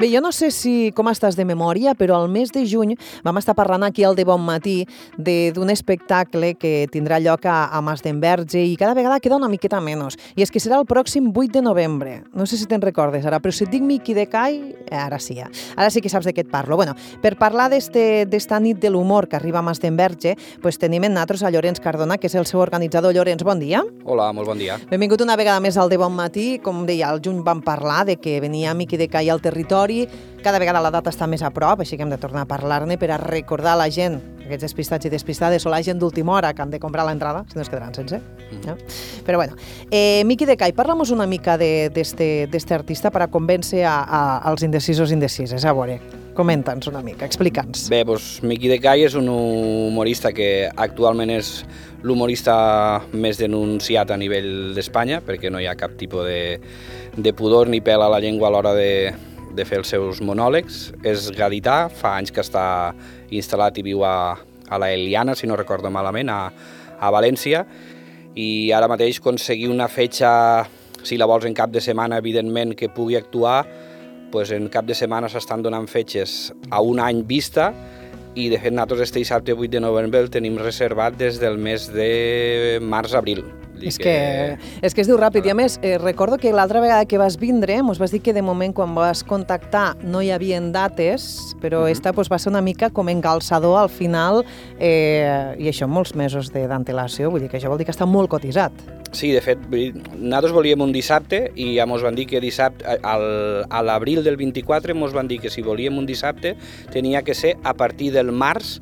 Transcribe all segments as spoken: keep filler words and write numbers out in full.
Bé, jo no sé si com estàs de memòria, però al mes de juny vam estar parlant aquí al De Bon Matí d'un espectacle que tindrà lloc a, a Masdenverge i cada vegada queda una miqueta menys. I és que serà el pròxim vuit de novembre. No sé si te'n recordes ara, però si et dic Miqui de Cai, ara sí, ja. Ara sí que saps de què et parlo. Bueno, per parlar d'esta nit de l'humor que arriba a Masdenverge, pues tenim en nosaltres a Llorenç Cardona, que és el seu organitzador. Llorenç, bon dia. Hola, molt bon dia. Benvingut una vegada més al De Bon Matí. Com deia, al juny vam parlar de que venia Miqui de Cai al territori. Cada vegada la data està més a prop, així que hem de tornar a parlar-ne per a recordar a la gent, aquests despistats i despistades, o la gent d'última hora que han de comprar l'entrada, si no es quedaran sense. Mm. No? Però bueno, eh, Miqui de Cai, parla'm una mica d'este artista per a convèncer a, a, als indecisos indecises. A veure, comenta'ns una mica, explica'ns. Bé, doncs Miqui de Cai és un humorista que actualment és l'humorista més denunciat a nivell d'Espanya, perquè no hi ha cap tipus de, de pudor ni pèl a la llengua a l'hora de de fer els seus monòlegs. És gadità, fa anys que està instal·lat i viu a, a la Eliana, si no recordo malament, a, a València, i ara mateix aconseguir una fetxa, si la vols en cap de setmana, evidentment, que pugui actuar, doncs en cap de setmana s'estan donant fetges a un any vista, i de fet nosaltres este dissabte vuit de novembre el tenim reservat des del mes de març-abril. És que, és que es diu ràpid. I a més, eh, recordo que l'altra vegada que vas vindre mos vas dir que de moment quan vas contactar no hi havia dates, però uh-huh. esta pues, va ser una mica com encalçador al final, eh, i això molts mesos d'antelació, vull dir que això vol dir que està molt cotitzat. Sí, de fet, nosaltres volíem un dissabte i ja mos van dir que dissabte, al, a l'abril del vint-i-quatre mos van dir que si volíem un dissabte tenia que ser a partir del març.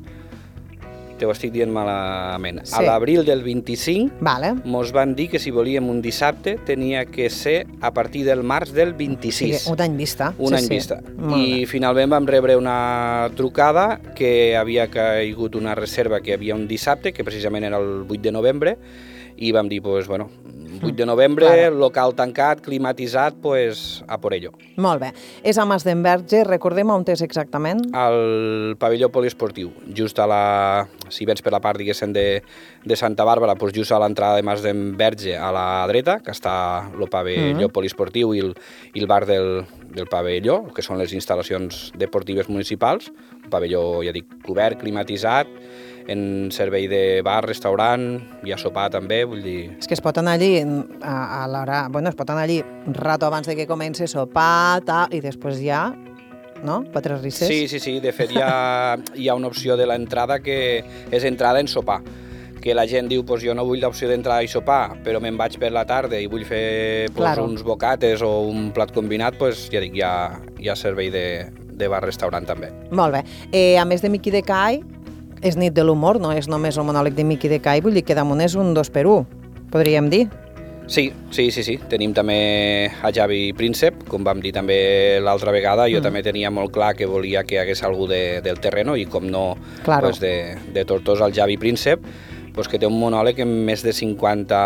Te ho estic dient malament. Sí. A l'abril del vint-i-cinc vale. Mos van dir que si volíem un dissabte tenia que ser a partir del març del vint-i-sis. Sí, un any vista. Un sí, any sí. vista. Molt I bé. Finalment vam rebre una trucada que havia caigut una reserva que hi havia un dissabte, que precisament era el vuit de novembre, i vam dir, pues, bueno, vuit de novembre, claro. Local tancat, climatitzat, pues, a por ello. Molt bé. És a Masdenverge, recordem on és exactament? Al pavelló poliesportiu, just a la... Si vens per la part, diguéssim, de, de Santa Bàrbara, pues just a l'entrada de Masdenverge a la dreta, que està el pavelló mm-hmm. poliesportiu i el, i el bar del, del pavelló, que són les instal·lacions deportives municipals, un pavelló, ja dic, cobert, climatitzat, en servei de bar, restaurant, i a sopar també, vull dir... És que es pot anar allí a, a l'hora... Bueno, es pot anar allí un rato abans de que comenci sopar, tal, i després ja... No? Quatre risses? Sí, sí, sí. De fet, hi ha, hi ha una opció de l'entrada que és entrada en sopar. Que la gent diu, pues, jo no vull l'opció d'entrada i sopar, però me'n vaig per la tarda i vull fer pues, claro. uns bocates o un plat combinat, pues, ja dic, hi ha, hi ha servei de, de bar-restaurant també. Molt bé. Eh, a més de Miqui de Cai, és nit de l'humor, no és només el monòleg de Miqui de Cai, vull dir que damunt és un dos per un, podríem dir. Sí, sí, sí, sí. Tenim també a Javi Príncep, com vam dir també l'altra vegada. Jo mm. també tenia molt clar que volia que hi hagués algú de, del terreno i com no, claro. pues de, de Tortosa al Javi Príncep, pues que té un monòleg amb més de cinquanta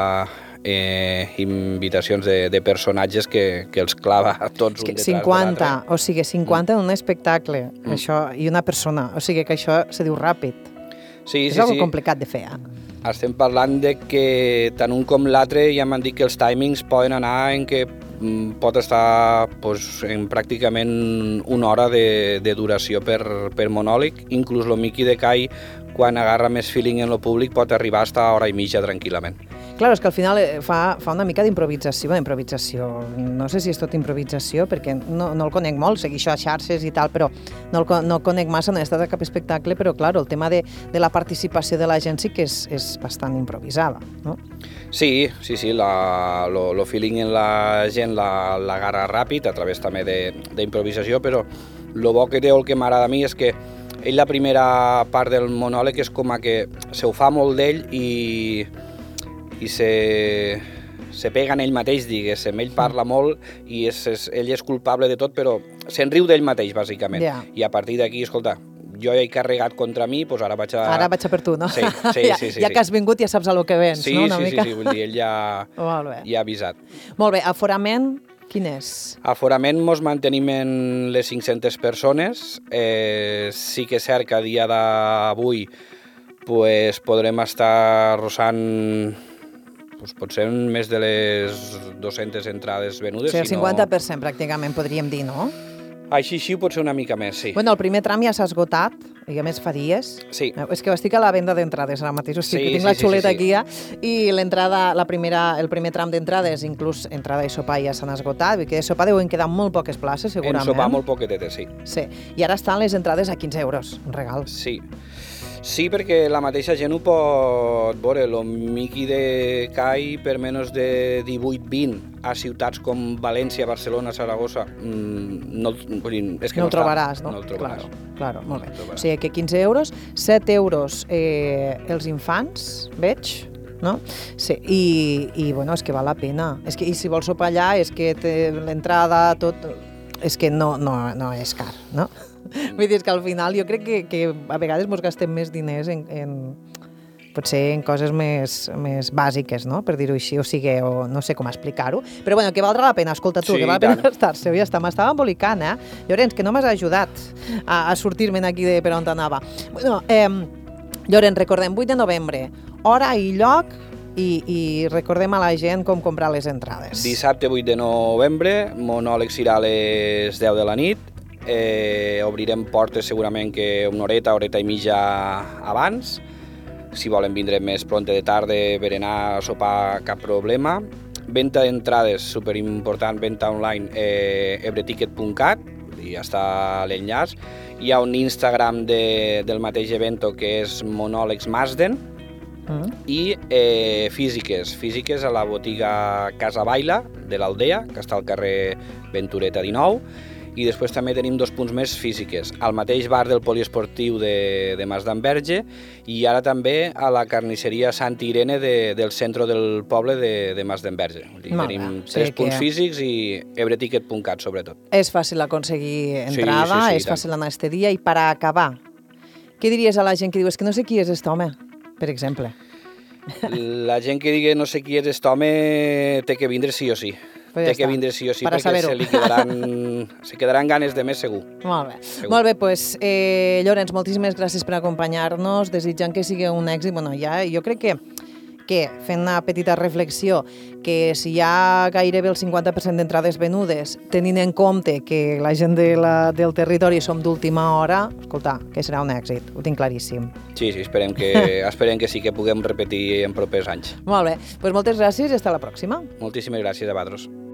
eh, invitacions de, de personatges que, que els clava a tots un detrás cinquanta, de l'altre. O sigui, cinquanta mm. en un espectacle, mm. això, i una persona. O sigui que això se diu ràpid. Sí, és sí, algo sí. complicat de fer, eh? Estem parlant de que tant un com l'altre ja m'han dit que els timings poden anar en que pot estar pues, en pràcticament una hora de, de duració per, per monòleg. Inclús el Miqui de Cai, quan agarra més feeling en el públic, pot arribar a estar hora i mitja tranquil·lament. Clar, és que al final fa, fa una mica d'improvisació, improvisació. No sé si és tot improvisació, perquè no, no el conec molt, seguir això a xarxes i tal, però no el, no el conec massa, no he estat a cap espectacle, però clar, el tema de, de la participació de la gent sí que és, és bastant improvisada, no? Sí, sí, sí, la, lo, lo feeling en la gent l'agarra la, ràpid, a través també d'improvisació, però el bo que té o el que m'agrada a mi és que ell la primera part del monòleg és com a que se ho fa molt d'ell i i se, se pega en ell mateix, diguéssim. Ell parla molt i és, és, ell és culpable de tot, però se'n riu d'ell mateix, bàsicament. Yeah. I a partir d'aquí, escolta, jo ja he carregat contra mi, doncs ara vaig a... Ara vaig a per tu, no? Sí, sí, ja, sí, sí. Ja que has vingut ja saps a lo que vens, sí, no? Una sí, mica. sí, sí, vull dir, ell ja, ja ha avisat. Molt bé, aforament, quin és? Aforament mos mantenim en les cinc-centes persones. Eh, sí que és cert que a dia d'avui pues, podrem estar rossant... Pues potser més de les dues-centes entrades venudes. O sigui, el cinquanta per cent no... pràcticament podríem dir, no? Així així pot ser una mica més, sí. Bueno, el primer tram ja s'ha esgotat, i a més fa dies. Sí. És que estic a la venda d'entrades ara mateix, hosti, Sí, que tinc sí, la sí, xuleta sí, sí. aquí ja, i l'entrada, la primera, el primer tram d'entrades, inclús entrada i sopar ja s'han esgotat, vull dir que de sopar deuen quedar molt poques places, segurament. En sopar molt poquetetes, sí. Sí, i ara estan les entrades a quinze euros, un regal. Sí. Sí, perquè la mateixa gent ho pot veure. El Miqui de Cai per menys de divuit vint a ciutats com València, Barcelona, Saragossa, mmm, no, vull dir, és que no, no ho trobaràs, no? No el trobaràs. Claro, claro, molt bé. No O sigui que quinze euros, set euros eh, els infants, veig, no? Sí, i, i bueno, és que val la pena. És que, i si vols sopar allà, és que té l'entrada, tot... És que no, no, no és car, no? Vull dir que al final jo crec que, que a vegades ens gastem més diners en, en potser en coses més, més bàsiques, no? Per dir-ho així, o sigui, o no sé com explicar-ho. Però bueno, que valdrà la pena, escolta tu, Sí, que val la pena gastar-se. Ja està, m'estava embolicant, eh? Llorenç, que no m'has ajudat a, a sortir-me'n aquí de per on anava. Bueno, eh, Llorenç, recordem, vuit de novembre, hora i lloc, i, i recordem a la gent com comprar les entrades. Dissabte vuit de novembre, monòleg serà a les deu de la nit. Eh, obrirem portes segurament que una horeta, horeta i mitja abans. Si volen vindre més pront de tarda per anar a sopar, cap problema. Venta d'entrades, superimportant, venta online, eh, ebreticket punt cat, i ja està l'enllaç. Hi ha un Instagram de, del mateix evento que és monòlegs Masden, Mm. i eh, físiques, físiques a la botiga Casa Baila de l'Aldea, que està al carrer Ventureta dinou, i després també tenim dos punts més físiques, al mateix bar del poliesportiu de, de Mas d'Enverge, i ara també a la carnisseria Santa Irene de, del centre del poble de, de Mas d'Enverge. Tenim sí, tres que... punts físics i ebreticket punt cat, sobretot. És fàcil aconseguir entrada, sí, sí, sí, és fàcil anar este dia, i per a acabar, què diries a la gent que diu, és que no sé qui és este home, per exemple? La gent que digui no sé qui és este home té que vindre sí o sí. Pues ja té que està. vindre sí o sí, Per a perquè saber-ho. se li quedaran, se quedaran ganes de més segur. Molt bé. Segur. Molt bé, doncs, eh, Llorenç, moltíssimes gràcies per acompanyar-nos, desitjant que sigui un èxit. Bueno, ja, jo crec que, que fent una petita reflexió, que si hi ha gairebé el cinquanta per cent d'entrades venudes, tenint en compte que la gent de la, del territori som d'última hora, escolta, que serà un èxit, ho tinc claríssim. Sí, sí, esperem que, esperem que sí que puguem repetir en propers anys. Molt bé, doncs moltes gràcies i fins la pròxima. Moltíssimes gràcies a vosaltres.